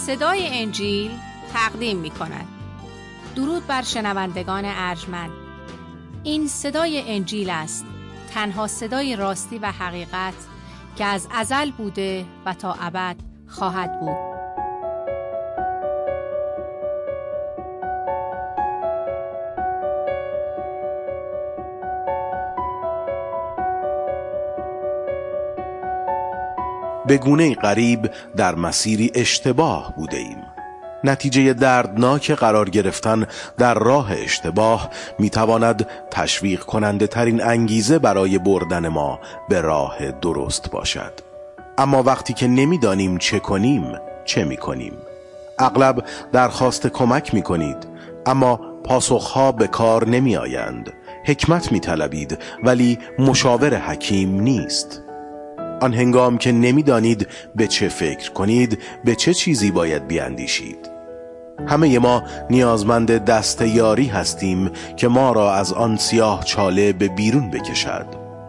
صدای انجیل تقدیم می کند. درود بر شنوندگان ارجمند. این صدای انجیل است، تنها صدای راستی و حقیقت که از ازل بوده و تا ابد خواهد بود. به گونه‌ای غریب در مسیری اشتباه بوده ایم. نتیجه دردناک قرار گرفتن در راه اشتباه میتواند تشویق کننده ترین انگیزه برای بردن ما به راه درست باشد. اما وقتی که نمیدانیم چه کنیم، چه میکنیم؟ اغلب درخواست کمک میکنید، اما پاسخها به کار نمی آیند. حکمت میطلبید، ولی مشاور حکیم نیست. آن هنگام که نمیدانید به چه فکر کنید، به چه چیزی باید بیاندیشید. همه ما نیازمند دست یاری هستیم که ما را از آن سیاه چاله به بیرون بکشد.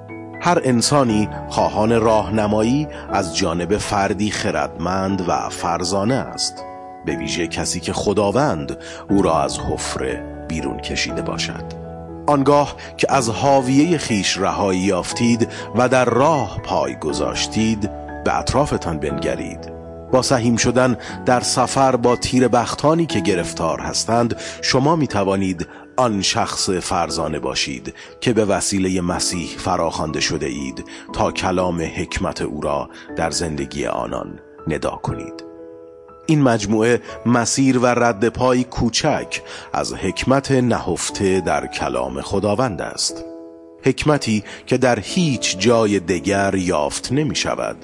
هر انسانی خواهان راهنمایی از جانب فردی خردمند و فرزانه است، به ویژه کسی که خداوند او را از حفره بیرون کشیده باشد. آنگاه که از حاویه خیش رهایی یافتید و در راه پای گذاشتید، به اطرافتان بنگرید. با سهیم شدن در سفر با تیر بختانی که گرفتار هستند، شما می توانید آن شخص فرزانه باشید که به وسیله مسیح فراخوانده شده اید تا کلام حکمت او را در زندگی آنان ندا کنید. این مجموعه مسیر و رد پای کوچک از حکمت نهفته در کلام خداوند است. حکمتی که در هیچ جای دیگر یافت نمی شود.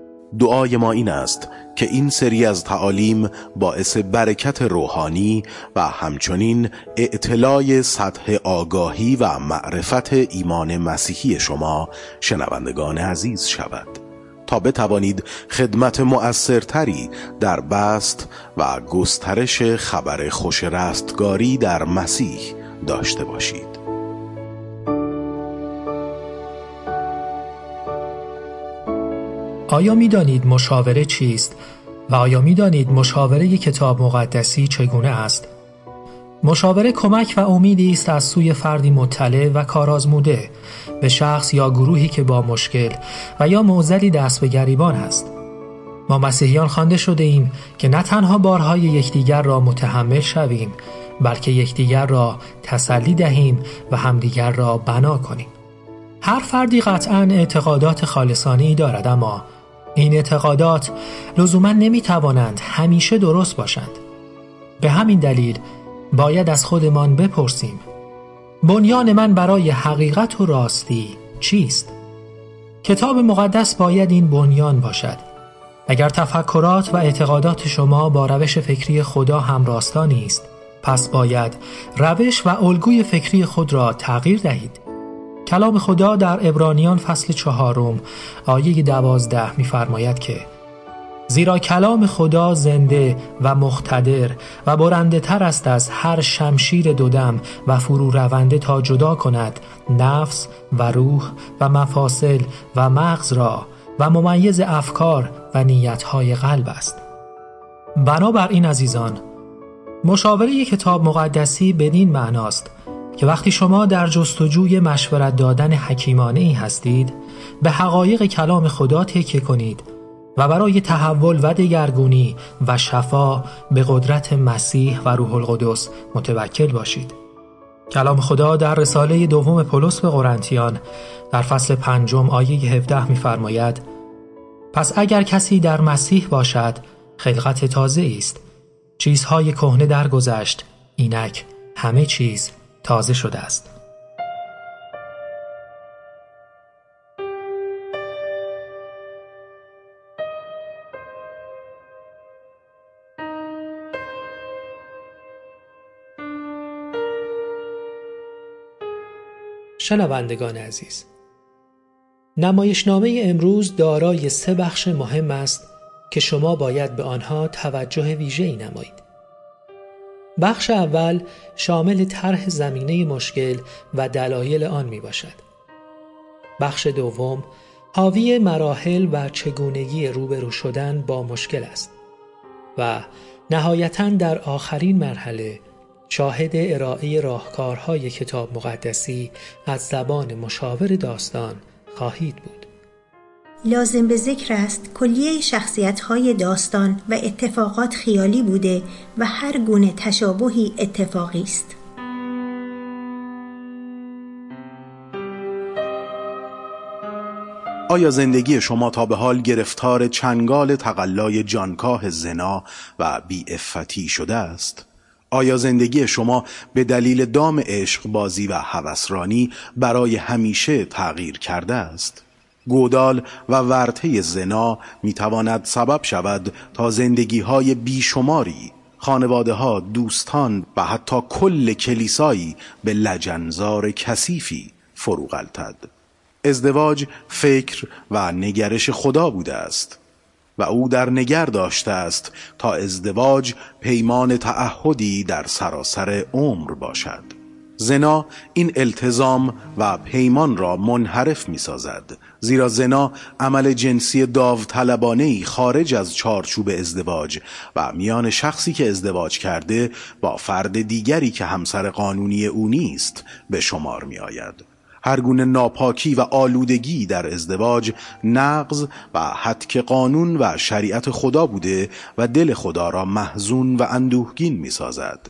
دعای ما این است که این سری از تعالیم باعث برکت روحانی و همچنین اطلاع سطح آگاهی و معرفت ایمان مسیحی شما شنوندگان عزیز شود، تا بتوانید خدمت مؤثرتری در بسط و گسترش خبر خوش رستگاری در مسیح داشته باشید. آیا می دانید مشاوره چیست و آیا می دانید مشاوره کتاب مقدسی چگونه است؟ مشاوره کمک و امیدی است از سوی فردی مطلع و کارآزموده به شخص یا گروهی که با مشکل و یا معضلی دست به گریبان است. ما مسیحیان خوانده شده ایم که نه تنها بارهای یکدیگر را متحمل شویم، بلکه یکدیگر را تسلی دهیم و همدیگر را بنا کنیم. هر فردی قطعاً اعتقادات خالصانه‌ای دارد، اما این اعتقادات لزوماً نمی‌توانند همیشه درست باشند. به همین دلیل باید از خودمان بپرسیم: بنیان من برای حقیقت و راستی چیست؟ کتاب مقدس باید این بنیان باشد. اگر تفکرات و اعتقادات شما با روش فکری خدا همراستا نیست، پس باید روش و الگوی فکری خود را تغییر دهید. کلام خدا در عبرانیان فصل 4 آیه 12 می‌فرماید که زیرا کلام خدا زنده و مقتدر و برنده تر است از هر شمشیر دودم و فرو رونده تا جدا کند نفس و روح و مفاصل و مغز را و ممیز افکار و نیت‌های قلب است. بنابراین عزیزان، مشاوره کتاب مقدسی بدین معناست که وقتی شما در جستجوی مشورت دادن حکیمانه‌ای هستید، به حقایق کلام خدا تکیه کنید و برای تحول و دگرگونی و شفا به قدرت مسیح و روح القدس متوکل باشید. کلام خدا در رساله دوم پولس به قرنتیان در فصل 5 آیه 17 می‌فرماید: پس اگر کسی در مسیح باشد، خلقت تازه است. چیزهای کهنه درگذشت، اینک همه چیز تازه شده است. شنوندگان عزیز، نمایشنامه امروز دارای 3 بخش مهم است که شما باید به آنها توجه ویژه‌ای نمایید. بخش اول شامل طرح زمینه مشکل و دلایل آن می باشد. بخش دوم حاوی مراحل و چگونگی روبرو شدن با مشکل است. و نهایتاً در آخرین مرحله شاهد ارائه راهکارهای کتاب مقدسی از زبان مشاور داستان خواهید بود. لازم به ذکر است کلیه شخصیت‌های داستان و اتفاقات خیالی بوده و هر گونه تشابهی اتفاقی است. آیا زندگی شما تا به حال گرفتار چنگال تقلای جانکاه زنا و بی‌عفتی شده است؟ آیا زندگی شما به دلیل دام عشق بازی و هوسرانی برای همیشه تغییر کرده است؟ گودال و ورطه زنا میتواند سبب شود تا زندگی‌های بیشماری، خانواده‌ها، دوستان و حتی کل کلیسایی به لجنزار کثیفی فرو غلطد. ازدواج فکر و نگرش خدا بوده است و او در نگر داشته است تا ازدواج پیمان تعهدی در سراسر عمر باشد. زنا این التزام و پیمان را منحرف می سازد، زیرا زنا عمل جنسی داوطلبانه‌ای خارج از چارچوب ازدواج و میان شخصی که ازدواج کرده با فرد دیگری که همسر قانونی او نیست به شمار می آید. هر گونه ناپاکی و آلودگی در ازدواج نقض و هتک قانون و شریعت خدا بوده و دل خدا را محزون و اندوهگین می سازد.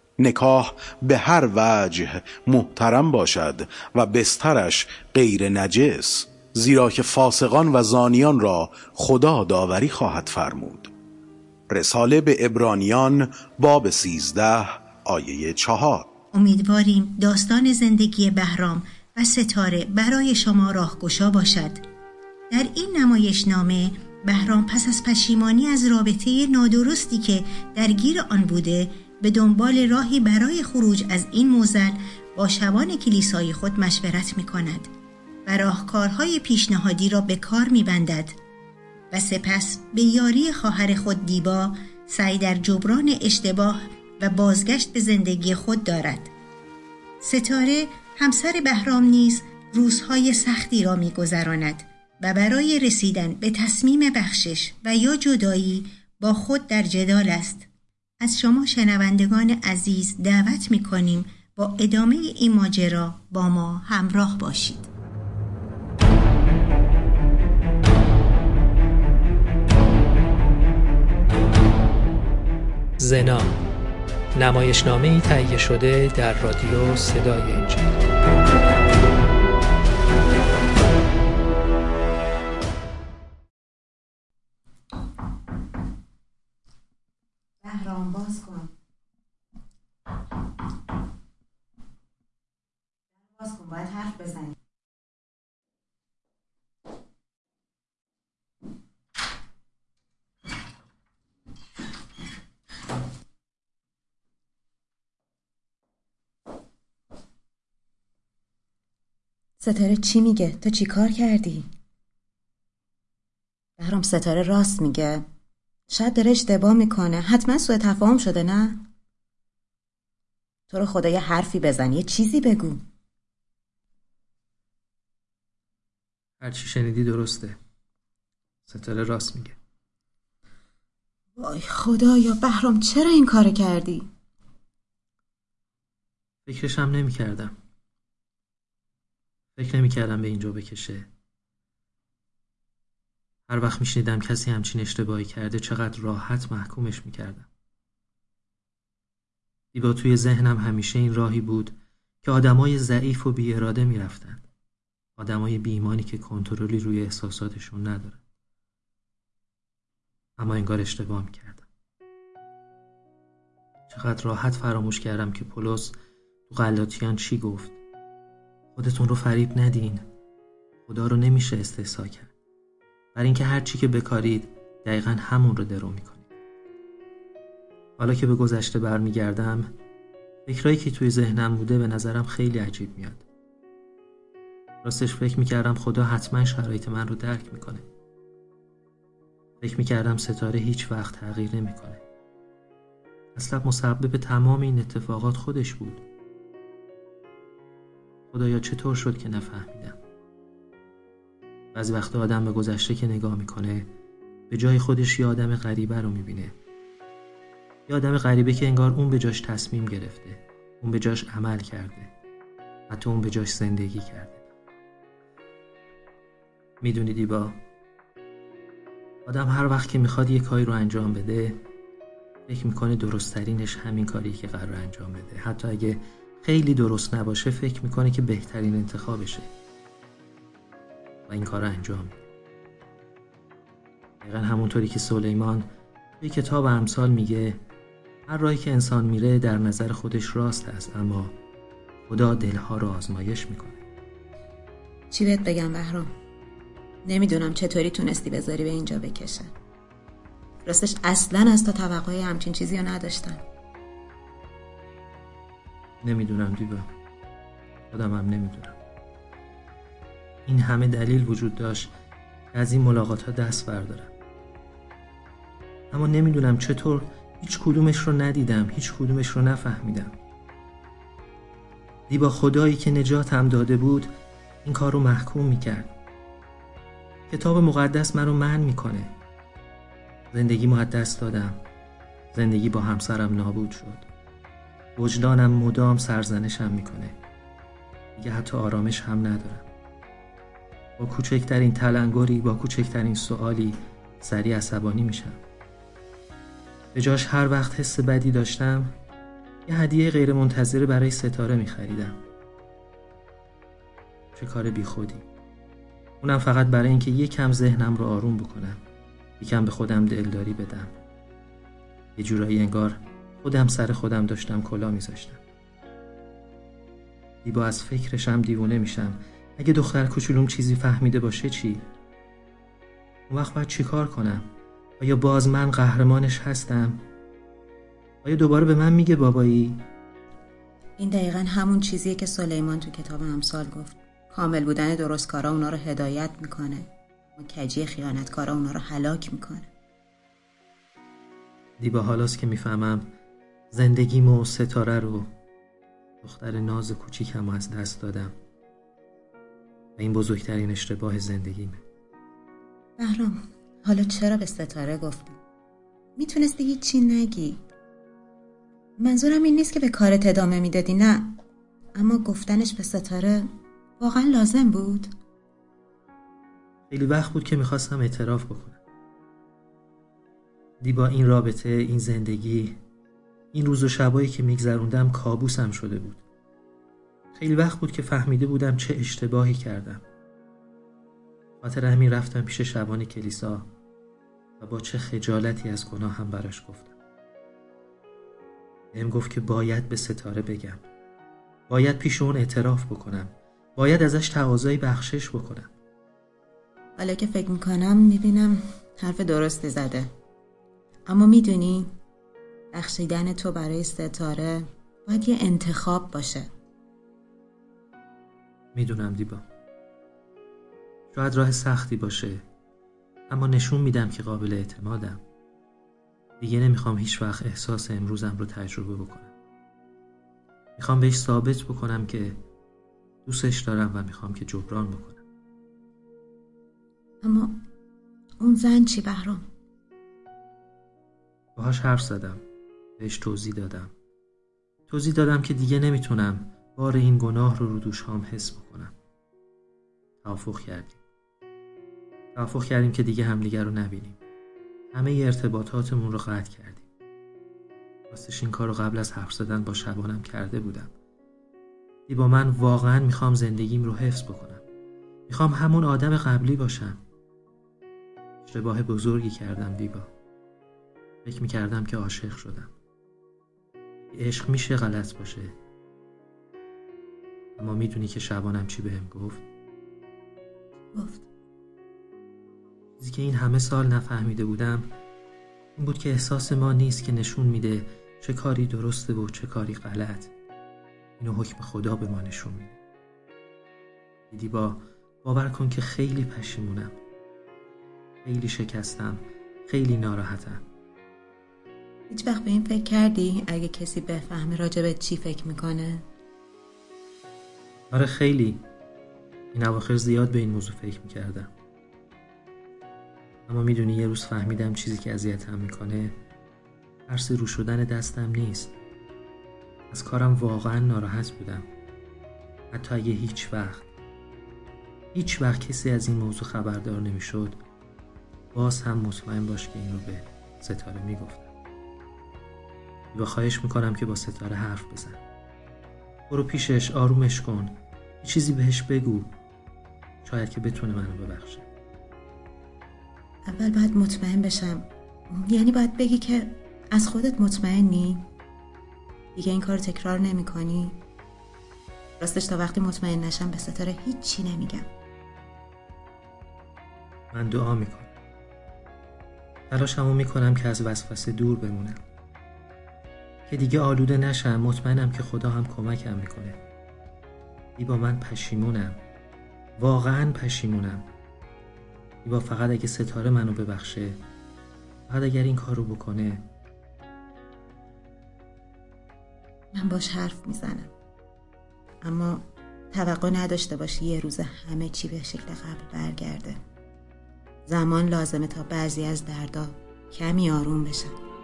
نکاح به هر وجه محترم باشد و بسترش غیر نجس، زیرا که فاسقان و زانیان را خدا داوری خواهد فرمود. رساله به عبرانیان باب 13 آیه 4. امیدواریم داستان زندگی بهرام و ستاره برای شما راهگشا باشد. در این نمایشنامه بهرام پس از پشیمانی از رابطه نادرستی که درگیر آن بوده به دنبال راهی برای خروج از این معضل با شبان کلیسای خود مشورت می کند و راهکارهای پیشنهادی را به کار می بندد و سپس به یاری خواهر خود دیبا سعی در جبران اشتباه و بازگشت به زندگی خود دارد. ستاره همسر بهرام نیز روزهای سختی را می گذراند و برای رسیدن به تصمیم بخشش و یا جدایی با خود در جدال است. از شما شنوندگان عزیز دعوت می کنیم با ادامه این ماجرا با ما همراه باشید. زنا، نمایشنامه‌ای تهیه شده در رادیو صدای انجیل. بهرام باز کن. باید حرف بزنی. ستاره چی میگه؟ تو چی کار کردی؟ بهرام ستاره راست میگه. شاید داره اشتباه میکنه. حتما سوء تفاهم شده، نه؟ تو رو خدا یه حرفی بزن، یه چیزی بگو. هرچی شنیدی درسته. ستاره راست میگه. وای خدایا بهرام چرا این کار کردی؟ فکرشم نمی کردم. فکر نمی کردم به اینجا بکشه. هر وقت می شنیدم کسی همچین اشتباهی کرده چقدر راحت محکومش می کردم. دیبا توی ذهنم همیشه این راهی بود که آدمای ضعیف و بی اراده می رفتن. آدمای بی ایمانی که کنترلی روی احساساتشون ندارن. اما انگار اشتباه می کردم. چقدر راحت فراموش کردم که پولس تو غلاطیان چی گفت. خودتون رو فریب ندین. خدا رو نمیشه استحضاء کرد. برای اینکه هر چی که بکارید دقیقاً همون رو درو میکنید. حالا که به گذشته برمیگردم، فکرایی که توی ذهنم بوده به نظرم خیلی عجیب میاد. راستش فکر میکردم خدا حتما شرایط من رو درک میکنه. فکر میکردم ستاره هیچ وقت تغییر نمیکنه. اصلا مسبب تمام این اتفاقات خودش بود. خدایا چطور شد که نفهمیدم؟ بعضی وقتا آدم به گذشته که نگاه میکنه به جای خودش یه آدم غریبه رو میبینه یه آدم غریبه که انگار اون به جاش تصمیم گرفته، اون به جاش عمل کرده، حتی اون به جاش زندگی کرده. میدونی دیبا، آدم هر وقت که میخواد یه کاری رو انجام بده فکر میکنه درست‌ترینش همین کاریه که قرار انجام بده. حتی اگه خیلی درست نباشه فکر میکنه که بهترین انتخابشه و این کار رو انجام میده. دقیقا همونطوری که سلیمان توی کتاب امثال میگه هر راهی که انسان میره در نظر خودش راست است، اما خدا دلها رو آزمایش میکنه. چی بهت بگم بهرام؟ نمیدونم چطوری تونستی بذاری به اینجا بکشه. راستش اصلا از تا توقعی همچین چیزی رو نداشتم. نمیدونم دیبا، خودم هم نمیدونم. این همه دلیل وجود داشت که از این ملاقات ها دست بردارم، اما نمیدونم چطور هیچ کدومش رو ندیدم، هیچ کدومش رو نفهمیدم. دیبا، خدایی که نجاتم داده بود این کار رو محکوم میکرد. کتاب مقدس من رو منع میکنه. زندگی از دست دادم. زندگی با همسرم نابود شد. وجدانم مدام سرزنشم میکنه. دیگه حتی آرامش هم ندارم. با کوچکترین تلنگری، با کوچکترین سوالی سریع عصبانی میشم. به جاش هر وقت حس بدی داشتم یه هدیه غیر منتظره برای ستاره میخریدم. چه کار بی خودی. اونم فقط برای اینکه یکم ذهنم رو آروم بکنم، یکم به خودم دلداری بدم. یه جورایی انگار خودم سر خودم داشتم کلا میذاشتم. دیبا، از فکرشم دیوونه میشم. اگه دختر کوچولوم چیزی فهمیده باشه چی؟ اون وقت باید چی کار کنم؟ آیا باز من قهرمانش هستم؟ آیا دوباره به من میگه بابایی؟ این دقیقاً همون چیزیه که سلیمان تو کتاب امثال گفت. کامل بودن درستکارا اونا رو هدایت میکنه، اون کجی خیانتکارا اونا رو هلاک میکنه. دیبا، حالاست که میفهمم زندگیمو، ستاره رو، دختر ناز کوچیکم از دست دادم و این بزرگترین اشتباه زندگیمه. بهرام، حالا چرا به ستاره گفتی؟ میتونستی هیچی نگی. منظورم این نیست که به کارت ادامه میدادی، نه، اما گفتنش به ستاره واقعا لازم بود. خیلی وقت بود که میخواستم اعتراف بکنم. دیبا، این رابطه، این زندگی، این روز و شبایی که میگذروندم کابوسم شده بود. خیلی وقت بود که فهمیده بودم چه اشتباهی کردم. خاطر همین رفتم پیش شبان کلیسا و با چه خجالتی از گناهم براش گفتم. بهم گفت که باید به ستاره بگم، باید پیش اون اعتراف بکنم، باید ازش تقاضای بخشش بکنم. حالا که فکر میکنم میبینم حرف درستی زده. اما میدونی بخشیدن تو برای ستاره باید یه انتخاب باشه. میدونم دیبا، شاید راه سختی باشه، اما نشون میدم که قابل اعتمادم. دیگه نمیخوام هیچ وقت احساس امروزم رو تجربه بکنم. میخوام بهش ثابت بکنم که دوستش دارم و میخوام که جبران بکنم. اما اون زن چی بهرام؟ باهاش حرف زدم، بهش توضیح دادم که دیگه نمیتونم بار این گناه رو دوشام حس بکنم. توافق کردیم که دیگه همدیگر رو نبینیم. همه ارتباطاتمون رو قطع کردیم. راستش این کار رو قبل از حرف زدن با شبانم کرده بودم. دیبا، من واقعا میخوام زندگیم رو حفظ بکنم. میخوام همون آدم قبلی باشم. اشتباه بزرگی کردم دیبا. فکر میکردم که عاشق شدم. عشق میشه غلط باشه. اما میدونی که شبانم چی بهم گفت؟ چیزی که این همه سال نفهمیده بودم این بود که احساس ما نیست که نشون میده چه کاری درسته و چه کاری غلط. اینو حکم خدا به ما نشون میده. دیبا، باور کن که خیلی پشیمونم، خیلی شکستم، خیلی ناراحتم. هیچ وقت به این فکر کردی اگه کسی بفهمه راجبت چی فکر میکنه؟ آره خیلی. این اواخر زیاد به این موضوع فکر میکردم. اما میدونی یه روز فهمیدم چیزی که اذیتم میکنه ترسی رو شدن دستم نیست. از کارم واقعا ناراحت بودم. حتی اگه هیچ وقت کسی از این موضوع خبردار نمیشد، باز هم مطمئن باش که این رو به ستاره میگفتم. با خواهش میکنم که با ستاره حرف بزن. برو پیشش، آرومش کن، یه چیزی بهش بگو، شاید که بتونه منو ببخشه. اول باید مطمئن بشم. یعنی باید بگی که از خودت مطمئنی؟ دیگه این کار تکرار نمی کنی؟ راستش تا وقتی مطمئن نشم به ستاره هیچی نمیگم. من دعا میکنم. تلاشمو میکنم که از وسوسه دور بمونم، که دیگه آلوده نشم. مطمئنم که خدا هم کمکم میکنه. دیبا من پشیمونم، واقعا پشیمونم. دیبا فقط اگه ستاره منو ببخشه، فقط اگر این کارو بکنه، من باش حرف میزنم. اما توقع نداشته باشی یه روز همه چی به شکل قبل برگرده. زمان لازمه تا بعضی از دردا کمی آروم بشن.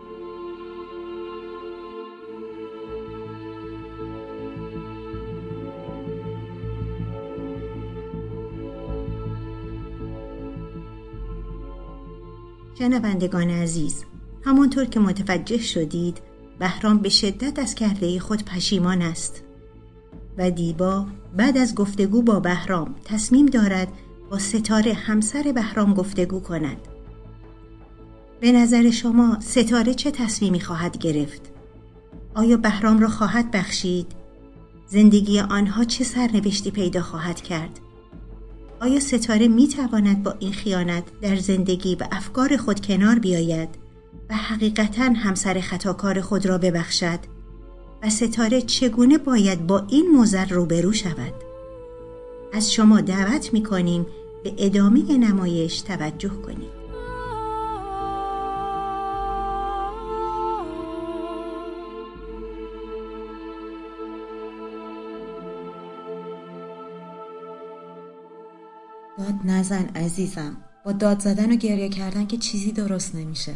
شنوندگان عزیز، همانطور که متوجه شدید، بهرام به شدت از کرده خود پشیمان است و دیبا بعد از گفتگو با بهرام تصمیم دارد با ستاره همسر بهرام گفتگو کند. به نظر شما ستاره چه تصمیمی خواهد گرفت؟ آیا بهرام را خواهد بخشید؟ زندگی آنها چه سرنوشتی پیدا خواهد کرد؟ آیا ستاره می تواند با این خیانت در زندگی و افکار خود کنار بیاید و حقیقتاً همسر خطاکار خود را ببخشد؟ و ستاره چگونه باید با این موضوع روبرو شود؟ از شما دعوت می کنیم به ادامه نمایش توجه کنید. داد نزن عزیزم. با داد زدن و گریه کردن که چیزی درست نمیشه.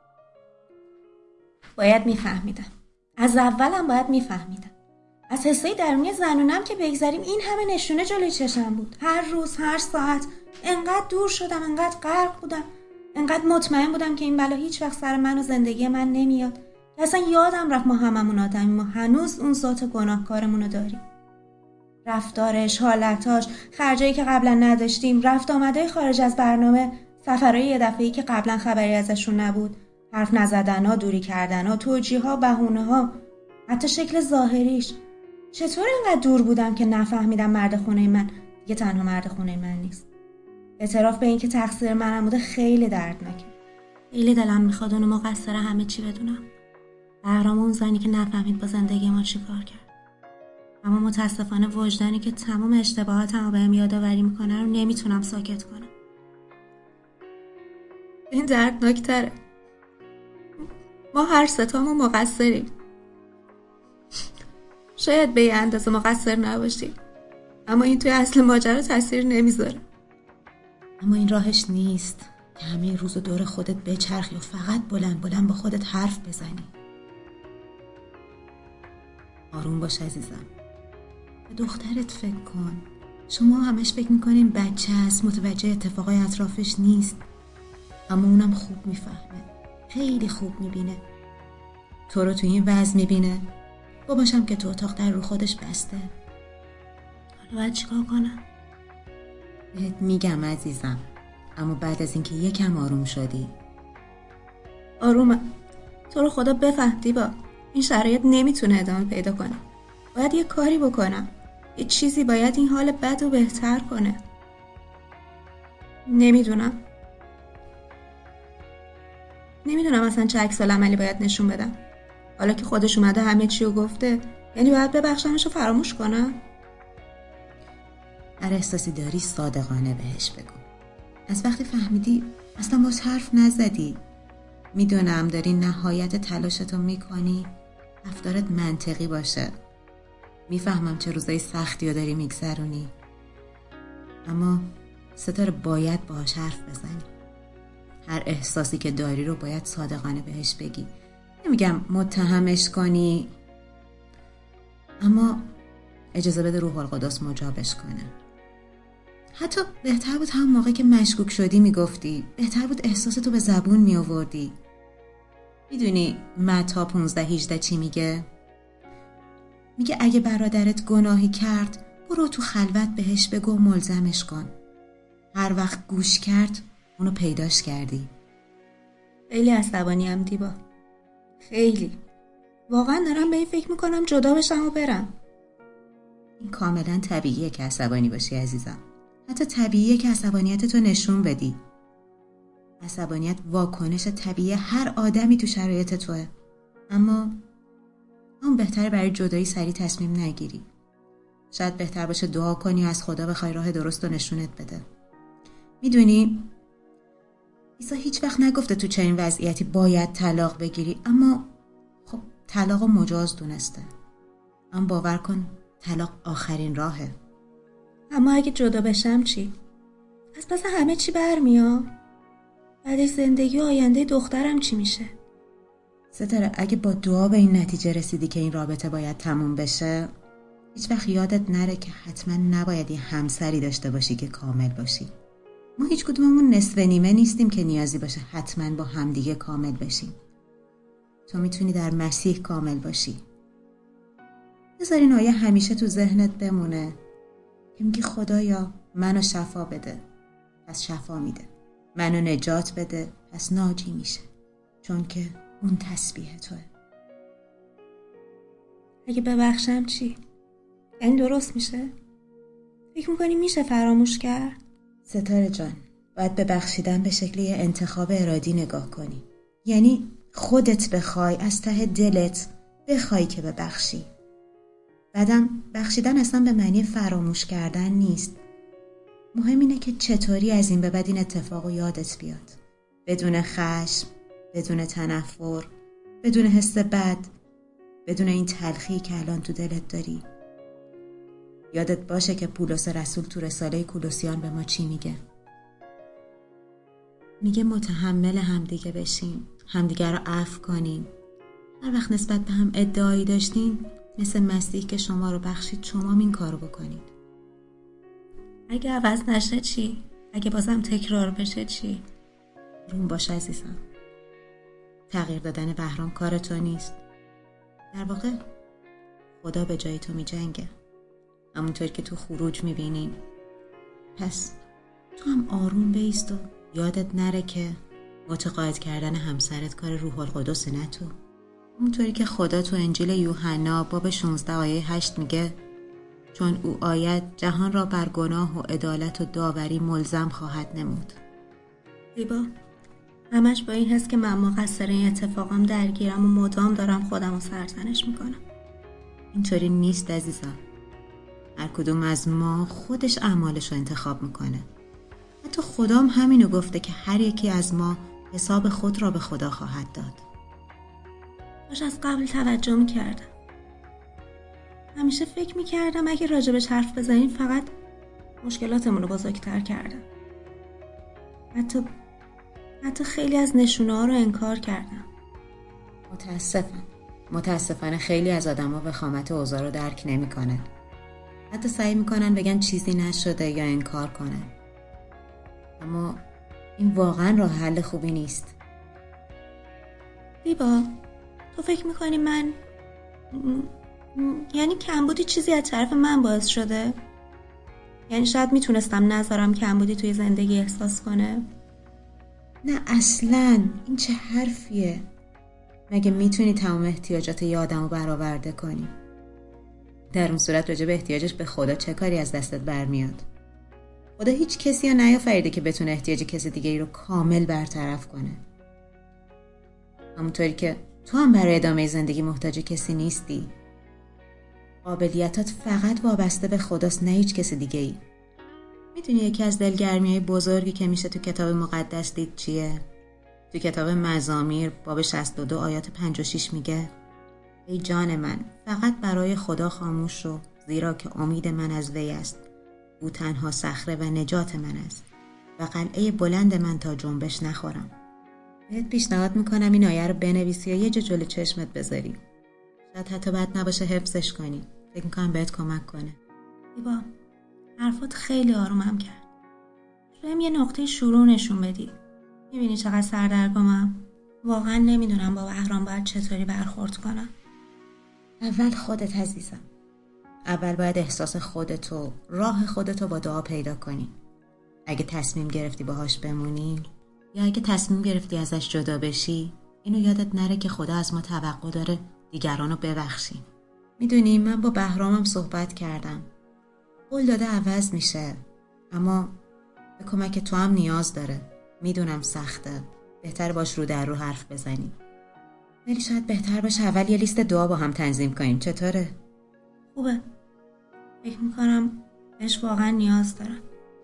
باید میفهمیدم. از اولم باید میفهمیدم. از حسای درونی زنونم که بگذاریم این همه نشونه جلوی چشم بود. هر روز، هر ساعت انقدر دور شدم، انقدر غرق بودم، انقدر مطمئن بودم که این بلا هیچ وقت سر من و زندگی من نمیاد که اصلا یادم رفت ما هممون آدمیم. ما هنوز اون ذات گناهکارمون رو داریم. رفتارش، حالتاش، خرجایی که قبلا نداشتیم، رفت آمدهای خارج از برنامه، سفرهای یه دفعه‌ای که قبلا خبری ازشون نبود، حرف نزدنها، دوری کردنها، توجیه‌ها، بهونه‌ها، حتی شکل ظاهریش. چطور اینقدر دور بودم که نفهمیدم مرد خونه من دیگه تنها مرد خونه من نیست. اعتراف به این که تقصیر منم بوده خیلی دردناکه. خیلی دلم میخواد اونو مقصر همه چی بدونم. بهرام اون زنی که نفهمید با زندگی ما چی کار کرد. اما متاسفانه وجدانی که تمام اشتباهاتم رو بهم یادآوری میکنه رو نمیتونم ساکت کنم. این دردناکتره. ما هر ستامون مقصریم. شاید به یه اندازه مقصر نباشیم، اما این توی اصل ماجرا تاثیر نمیذاره. اما این راهش نیست که همه روز دور خودت بچرخی و فقط بلند بلند با خودت حرف بزنی. آروم باش عزیزم. به دخترت فکر کن. شما همش فکر میکنین بچه است، متوجه اتفاقای اطرافش نیست، اما اونم خوب میفهمه، خیلی خوب میبینه. تو رو تو این وضع میبینه. باباشم که تو اتاق در رو خودش بسته. حالا باید چیکار کنم؟ بهت میگم عزیزم، اما بعد از اینکه یکم آروم شدی. آرومم. تو رو خدا بفهم دیبا، این شرایط نمیتونه ادامه پیدا کنه. باید یه کاری بکنم. یه چیزی باید این حال بد رو بهتر کنه. نمیدونم اصلا چه عکس‌العملی باید نشون بدم. حالا که خودش اومده همه چی رو گفته، یعنی باید ببخشمش و فراموش کنم؟ هر احساسی داری صادقانه بهش بگو. از وقتی فهمیدی اصلا باز حرف نزدی. میدونم داری نهایت تلاشتو میکنی رفتارت منطقی باشه. میفهمم چه روزای سختی رو داری میگذرونی، اما ستاره باید باهاش حرف بزنی. هر احساسی که داری رو باید صادقانه بهش بگی. نمیگم متهمش کنی، اما اجازه بده روح القدس مجابش کنه. حتی بهتر بود همون موقع که مشکوک شدی میگفتی، بهتر بود احساستو به زبون میآوردی. میدونی متی 15-18 چی میگه؟ میگه اگه برادرت گناهی کرد برو تو خلوت بهش بگو ملزمش کن. هر وقت گوش کرد اونو پیداش کردی. خیلی عصبانیم دیبا، خیلی. واقعا دارم به این فکر میکنم جدا بشم و برم. این کاملا طبیعیه که عصبانی باشی عزیزم. حتی طبیعیه که عصبانیتتو نشون بدی. عصبانیت واکنش طبیعی هر آدمی تو شرایط توه. اما اون بهتره برای جدایی سریع تصمیم نگیری. شاید بهتر باشه دعا کنی و از خدا بخوای راه درست رو نشونت بده. میدونی عیسی هیچ وقت نگفته تو چنین وضعیتی باید طلاق بگیری، اما خب طلاق مجاز دونسته. اما باور کن طلاق آخرین راهه. اما اگه جدا بشم چی؟ از پس همه چی برمیاد؟ بعدش زندگی و آینده دخترم چی میشه؟ ستاره اگه با دعا به این نتیجه رسیدی که این رابطه باید تموم بشه، هیچ وقت یادت نره که حتما نباید یه همسری داشته باشی که کامل باشی. ما هیچ کدوممون نصف نیمه نیستیم که نیازی باشه حتما با همدیگه کامل بشیم. تو میتونی در مسیح کامل باشی. بذار این آیه همیشه تو ذهنت بمونه که میگی خدایا منو شفا بده، پس شفا میده. منو نجات بده، پس ناجی میشه، چون که اون تسبیح توه. اگه ببخشم چی؟ این درست میشه؟ فکر میکنی میشه فراموش کرد؟ ستاره جان، باید به بخشیدن به شکل یه انتخاب ارادی نگاه کنی. یعنی خودت بخوای، از ته دلت بخوای که ببخشی. بعدم بخشیدن اصلا به معنی فراموش کردن نیست. مهم اینه که چطوری از این به بعد این اتفاقو یادت بیاد، بدون خشم، بدون تنفر، بدون حس بد، بدون این تلخی که الان تو دلت داری. یادت باشه که پولس رسول تو رساله کولوسیان به ما چی میگه؟ میگه متحمل همدیگه بشین، همدیگه رو عفو کنین. هر وقت نسبت به هم ادعایی داشتین، مثل مسیح که شما رو بخشید شما این کارو بکنید. اگه عوض نشه چی؟ اگه بازم تکرار بشه چی؟ روم باش عزیزم. تغییر دادن بهرام کار تو نیست. در واقع خدا به جای تو می جنگه. همونطور که تو خروج می بینیم. پس تو هم آروم بایست و یادت نره که متقاعد کردن همسرت کار روح القدس، نه تو. همونطوری که خدا تو انجیل یوحنا باب 16 آیه 8 میگه چون او آید جهان را بر گناه و عدالت و داوری ملزم خواهد نمود. دیبا همش با این حس که من مقصر این اتفاقم درگیرم و مدام دارم خودم رو سرزنش میکنم. اینطوری نیست عزیزم. هر کدوم از ما خودش اعمالش رو انتخاب میکنه. حتی خدام همینو گفته که هر یکی از ما حساب خود را به خدا خواهد داد. باش از قبل توجه میکردم. همیشه فکر میکردم اگه راجبش حرف بزنیم فقط مشکلاتمون رو بزرگتر کردم. حتی خیلی از نشونه ها رو انکار کردم. متاسفانه خیلی از آدم ها وخامت اوضاع رو درک نمی کنن. حتی سعی میکنن بگن چیزی نشده یا انکار کنن. اما این واقعا راه حل خوبی نیست. دیبا تو فکر میکنی من یعنی کمبودی چیزی از طرف من باعث شده؟ یعنی شاید میتونستم نذارم کمبودی توی زندگی احساس کنه؟ نه اصلاً. این چه حرفیه؟ مگه میتونی تمام احتیاجات یه آدم رو برآورده کنی؟ در اون صورت راجع به احتیاجش به خدا چه کاری از دستت برمیاد؟ خدا هیچ کسی رو نیافریده که بتونه احتیاج کسی دیگه ای رو کامل برطرف کنه. همونطوری که تو هم برای ادامه زندگی محتاج کسی نیستی. قابلیتات فقط وابسته به خداست، نه هیچ کسی دیگه ای. میدونی یکی از دلگرمی‌های بزرگی که میشه تو کتاب مقدس دید چیه؟ تو کتاب مزامیر باب 62 آیات 5 و 6 میگه ای جان من فقط برای خدا خاموش شو، زیرا که امید من از وی است. او تنها صخره و نجات من است و قلعه بلند من تا جنبش نخورم. بهت پیشنهاد میکنم این آیه رو بنویسی و یه جا جلو چشمت بذاری. شاید حتی بد نباشه حفظش کنی. فکر میکنم بهت کمک کنه. ایبا، حرفات خیلی آرومم کرد. شاید یه نقطه شروع نشون بدی. میبینی چقدر سردرگمم؟ واقعا نمیدونم با بهرام باید چطوری برخورد کنم. اول خودت عزیزم. اول باید احساس خودتو، راه خودتو با دعا پیدا کنی. اگه تصمیم گرفتی باهاش بمونی یا اگه تصمیم گرفتی ازش جدا بشی، اینو یادت نره که خدا از ما توقع داره دیگرانو ببخشیم. میدونی من با بهرامم صحبت کردم. قول داده عوض میشه، اما به کمک تو هم نیاز داره. میدونم سخته، بهتر باش رو در رو حرف بزنی، ولی شاید بهتر باشه اول یه لیست دعا با هم تنظیم کنیم. چطوره؟ خوبه. فکر میکنم بهش واقعا نیاز دارم.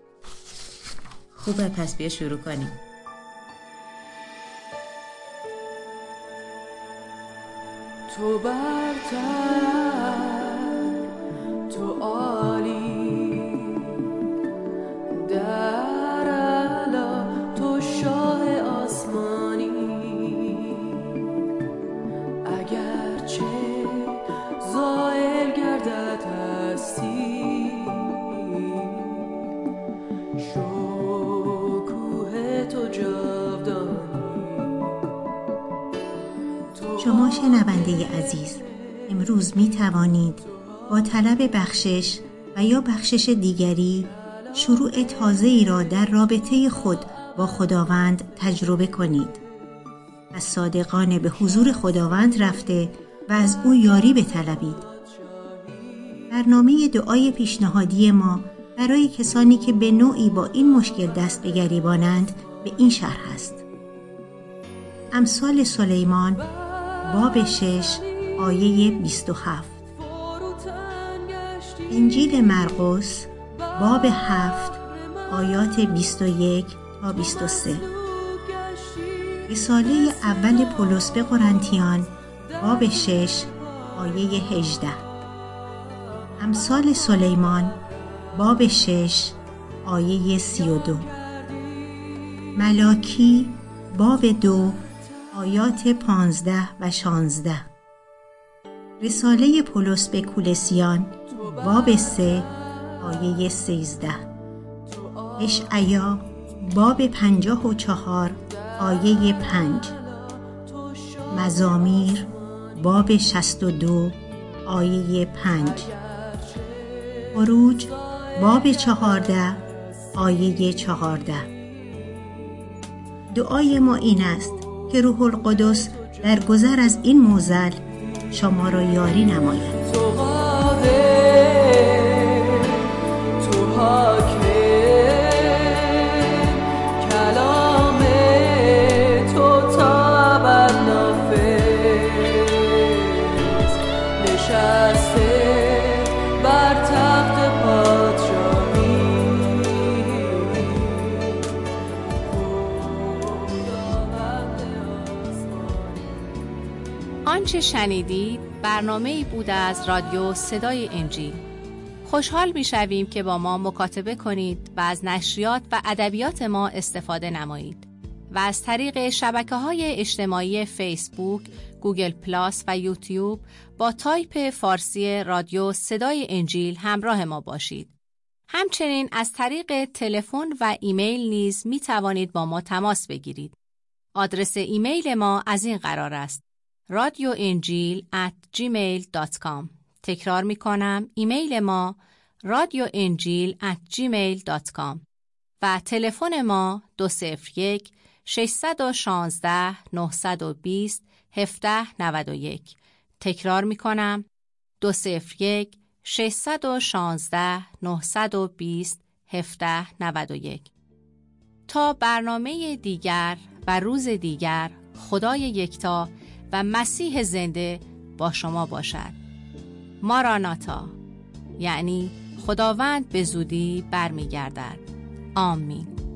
خوبه، پس بیا شروع کنیم. تو برتر، تو عالی، در اعلی، تو شاه آسمانی. اگرچه زائل گردد هستی، شکوه تو جاودانی. شما شنونده عزیز، امروز می توانید با طلب بخشش و یا بخشش دیگری شروع تازه‌ای را در رابطه خود با خداوند تجربه کنید. از صادقانه به حضور خداوند رفته و از او یاری بطلبید. برنامه دعای پیشنهادی ما برای کسانی که به نوعی با این مشکل دست به گریبانند به این شرح است: امثال سلیمان باب 6 آیه 27، انجیل مرقس باب 7 آیات 21 تا 23، رساله اول پولس به قرنتیان باب 6 آیه 18، امثال سلیمان باب 6 آیه 32، ملاکی باب 2 آیات 15 و 16، رساله پولس به کولسیان باب 3 آیه 13، اشعیا باب 54 آیه 5، مزامیر باب 62 آیه 5، خروج باب 14 آیه 14. دعای ما این است که روح القدس در گذر از این معضل شما را یاری نماید. تو قادر، تو حاکم، کلام تو تا ابد نافذ، نشسته بر تخت پادشاهی. آنچه شنیدید برنامه‌ای بود از رادیو صدای انجیل. خوشحال می‌شویم که با ما مکاتبه کنید و از نشریات و ادبیات ما استفاده نمایید و از طریق شبکه‌های اجتماعی فیسبوک، گوگل پلاس و یوتیوب با تایپ فارسی رادیو صدای انجیل همراه ما باشید. همچنین از طریق تلفن و ایمیل نیز می‌توانید با ما تماس بگیرید. آدرس ایمیل ما از این قرار است: radioenjil@gmail.com. تکرار می کنم، ایمیل ما radioenjil@gmail.com و تلفن ما 201 616 920 1791. تکرار می کنم، 201 616 920 1791. تا برنامه دیگر و روز دیگر، خدای یکتا و مسیح زنده با شما باشد. ماراناتا، یعنی خداوند به زودی برمیگردد. آمین.